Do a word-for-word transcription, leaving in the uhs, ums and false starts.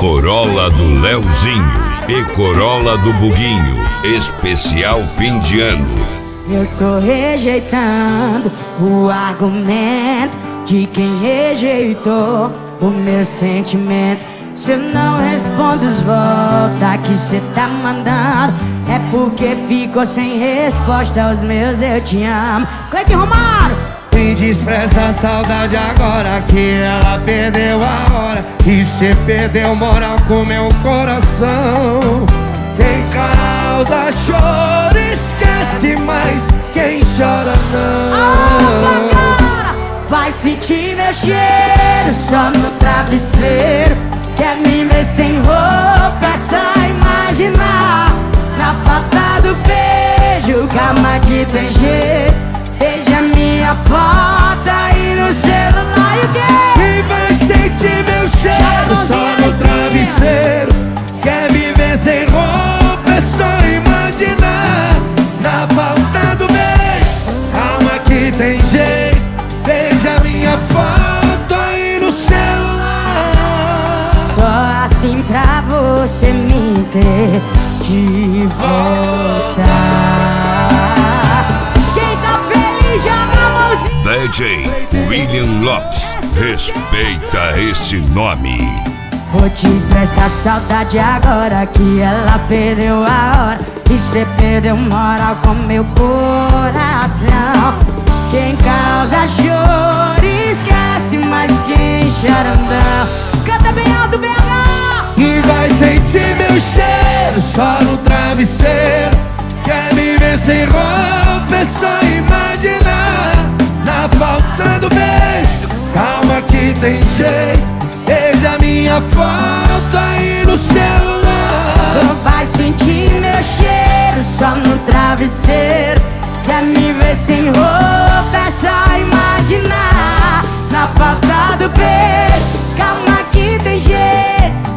Corolla do Leozinho e Corolla do Buguinho, especial fim de ano. Eu tô rejeitando o argumento de quem rejeitou o meu sentimento. Se eu não respondo os volta que cê tá mandando, é porque ficou sem resposta aos meus eu te amo. Cleiton Romário! Me despreza a saudade agora que ela perdeu a hora, e cê perdeu moral com meu coração. Quem causa choro esquece, mas quem chora não. Ah, vai sentir meu cheiro só no travesseiro. Quer me ver sem roupa, é só imaginar. Na falta do beijo, calma que tem jeito. Veja minha foto aí no celular e o quê? E vai sentir meu cheiro só no travesseiro. Quer me ver sem roupa, é só imaginar. Na falta do beijo, calma que tem jeito. Veja minha foto aí no celular. Só assim pra você me ter de volta. Quem tá feliz joga a mãozinha. D J William Lopes, respeita esse nome. Vou te expressar saudade agora que ela perdeu a hora, e cê perdeu moral com meu coração. Quem causa choro esquece, mas quem chora não. Canta bem alto, B H! E vai sentir meu cheiro só no travesseiro. Quer me ver sem roupa, é só imaginar. Na falta do beijo, calma que tem jeito. Veja minha foto aí no celular. Vai sentir meu cheiro só no travesseiro. Quer me ver sem roupa, é só imaginar. Na falta do beijo, calma que tem jeito.